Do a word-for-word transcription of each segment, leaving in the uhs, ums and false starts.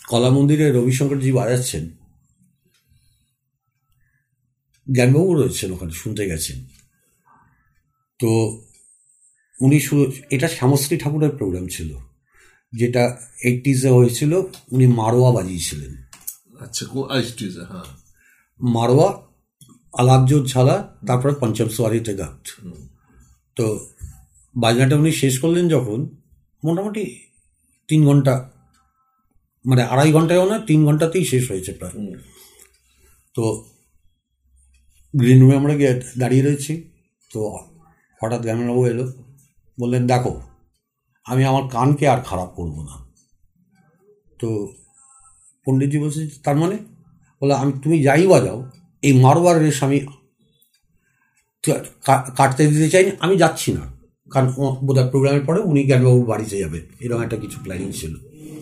কলা মন্দিরে রবিশঙ্করজি বাজাচ্ছেন, জ্ঞানবাবু রয়েছেন ওখানে, শুনতে গেছেন। তো উনি এটা শ্যামশ্রী ঠাকুরের প্রোগ্রাম ছিল, যেটা এইটিজে হয়েছিল। উনি মারোয়া বাজিয়েছিলেন। আচ্ছা, হ্যাঁ, মারোয়া, আলাপজোর ঝালা, তারপরে পঞ্চম সোয়ারিতে গাত। তো বাজনাটা উনি শেষ করলেন যখন, মোটামুটি তিন ঘন্টা, মানে আড়াই ঘন্টায়ও না, তিন ঘন্টাতেই শেষ হয়েছে প্রায়। তো গ্রিন রুমে আমরা গিয়ে দাঁড়িয়ে রয়েছি। তো হঠাৎ জ্ঞানবাবু এলো, বললেন, দেখো আমি আমার কানকে আর খারাপ করব না। তো পণ্ডিতজি বলছে, তার মানে? বলে, আমি তুমি যাই বাজাও, এই মারোয়ার রেশ আমি কাটতে দিতে চাইনি, আমি যাচ্ছি না। কারণ বোধহয় প্রোগ্রামের পরে উনি জ্ঞানবাবুর বাড়িতে যাবে, এরকম একটা কিছু প্ল্যানিং ছিল।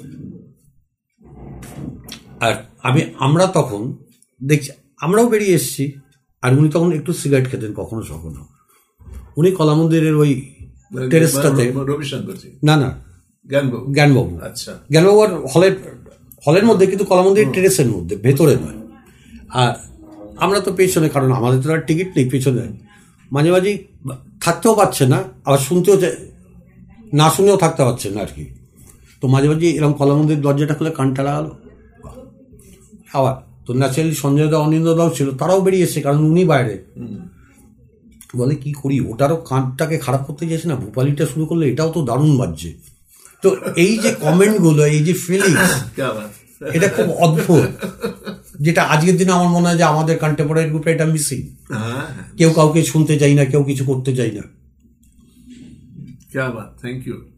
আর আমি আমরা তখন দেখছি, আমরাও বেরিয়ে এসেছি। আর উনি তখন একটু সিগারেট খেতেন কখনো কখনো। উনি কলা মন্দিরের ওই টেরেসটাতে, না না জ্ঞানবাবু জ্ঞানবাবু আচ্ছা জ্ঞানবাবু আর হলের হলের মধ্যে, কিন্তু কলা মন্দিরের টেরেসের মধ্যে, ভেতরে নয়। আর আমরা তো পেছনে, কারণ আমাদের তো আর টিকিট নেই, পেছনে। মাঝে মাঝে থাকতেও পারছে না, আবার শুনতেও না শুনেও থাকতে পারছে না আর কি। তো মাঝে মাঝে এরকম কলা মন্দির দরজাটা খুলে কানটা লাগালো। আবার তো ন্যাচারালি সঞ্জয় দা, অনিন্দ দাও ছিল, তারাও বেরিয়েছে, কারণ উনি বাইরে। বলে, কি করি, ওটারও কানটাকে খারাপ করতে চাইছে না, ভোপালিটা শুরু করলে এটাও তো দারুণ বাজছে। তো এই যে কমেন্টগুলো, এই যে ফিলিংস, এটা খুব অদ্ভুত, যেটা আজকের দিনে আমার মনে হয় যে আমাদের কন্টেম্পোরারি গ্রুপে এটা মিসিং। কেউ কাউকে শুনতে চাই না, কেউ কিছু করতে চাই না। क्या बात, थैंक यू।